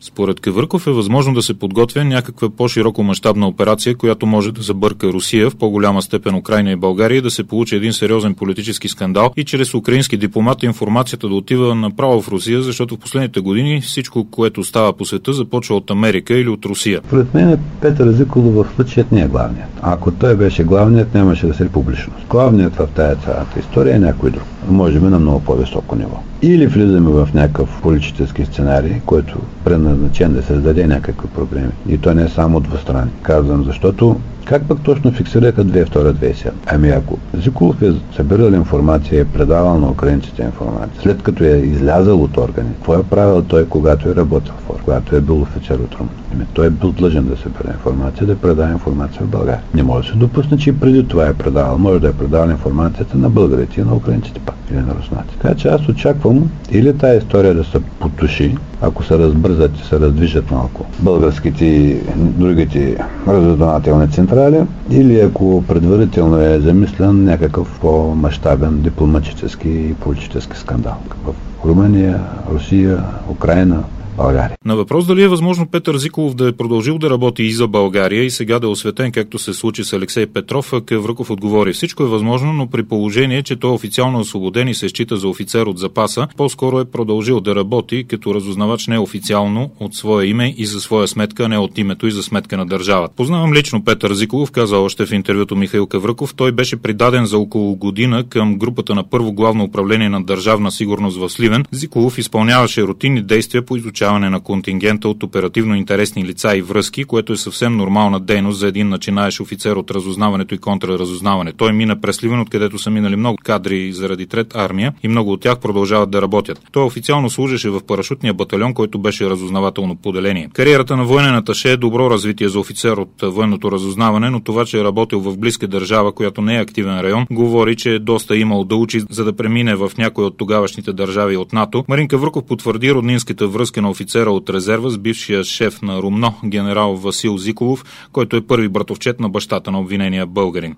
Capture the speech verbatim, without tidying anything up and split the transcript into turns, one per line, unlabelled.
Според Кевърков е възможно да се подготвя някаква по-широко мащабна операция, която може да забърка Русия, в по-голяма степен Украйна и България, да се получи един сериозен политически скандал и чрез украински дипломат информацията да отива направо в Русия, защото в последните години всичко, което става по света, започва от Америка или от Русия.
Пред мен Петър Езиколов в случаят не е главният. Ако той беше главният, нямаше да се публичност. Главният в тая цялата история е някой друг. Може би на много по-високо ниво. Или влизаме в някакъв политически сценарий, който предназначен да създаде някакви проблеми. И то не е само двустранни. Казвам, защото как пък точно фиксираха две хиляди и втора - две хиляди и седма? Ами ако Зиколов е събирал информация и е предавал на украинците информация, след като е излязъл от органи, какво е правил той, когато е работил в органи, когато е бил офицер от Румъния? Ами той е бил длъжен да събира информация, да предава информация в България. Не може да се допусне, че и преди това е предавал. Може да е предавал информацията на българите и на украинците пак, или на руснаците. Така че аз очаквам или тая история да се потуши, ако се разбързат и се раздвижат малко българските и другите разузнавателни централи, или ако предварително е замислен някакъв по-мащабен дипломатически и политически скандал в Румъния, Русия, Украйна, България.
На въпрос дали е възможно Петър Зиколов да е продължил да работи и за България и сега да е осветен, както се случи с Алексей Петров, Кевръков отговори: всичко е възможно, но при положение, че той е официално освободен и се счита за офицер от запаса, по-скоро е продължил да работи като разузнавач не официално от свое име и за своя сметка, не от името и за сметка на държавата. Познавам лично Петър Зиколов, каза още в интервюто Михаил Кевръков. Той беше придаден за около година към групата на първо главно управление на държавна сигурност в Сливен. Зиколов изпълняваше рутинни действия по изучаване на контингента от оперативно интересни лица и връзки, което е съвсем нормална дейност за един начинаещ офицер от разузнаването и контраразузнаване. Той мина през Сливен, откъдето са минали много кадри заради Трета армия и много от тях продължават да работят. Той официално служеше в парашутния батальон, който беше разузнавателно поделение. Кариерата на военен аташе е добро развитие за офицер от военното разузнаване, но това, че е работил в близка държава, която не е активен район, говори, че е доста имал да учи, за да премине в някои от тогавашните държави от НАТО. Марин Кевръков потвърди роднинската връзка на офицера от резерва с бившия шеф на РУМНО, генерал Васил Зиколов, който е първи братовчет на бащата на обвинения българин.